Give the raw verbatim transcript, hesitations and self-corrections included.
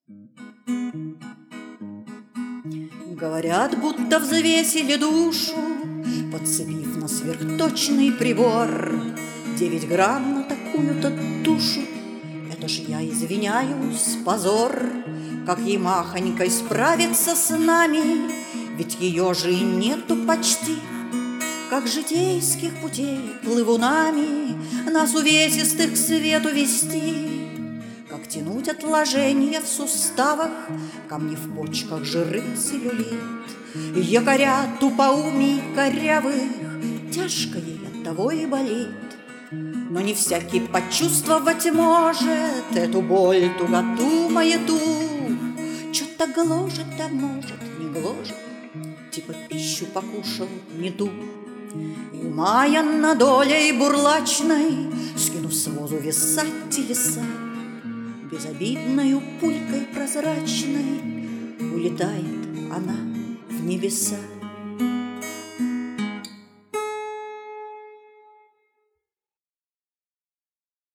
Говорят, будто взвесили душу, подцепив на сверхточный прибор девять грамм на такую-то душу. Это ж я извиняюсь, позор, как ей махонькой справиться с нами, ведь ее же и нету почти. Как житейских путей плывунами нас увесистых к свету вести, как тянуть отложения в суставах, камни в почках, жиры, целлюлит, якоря тупоумий корявых, тяжко ей оттого и болит. Но не всякий почувствовать может эту боль, туготу, маяту. Чё-то гложет, да может, не гложет, типа пищу покушал не ту. И умая на долей бурлачной, скинув с возу веса телеса, безобидною пулькой прозрачной улетает она в небеса.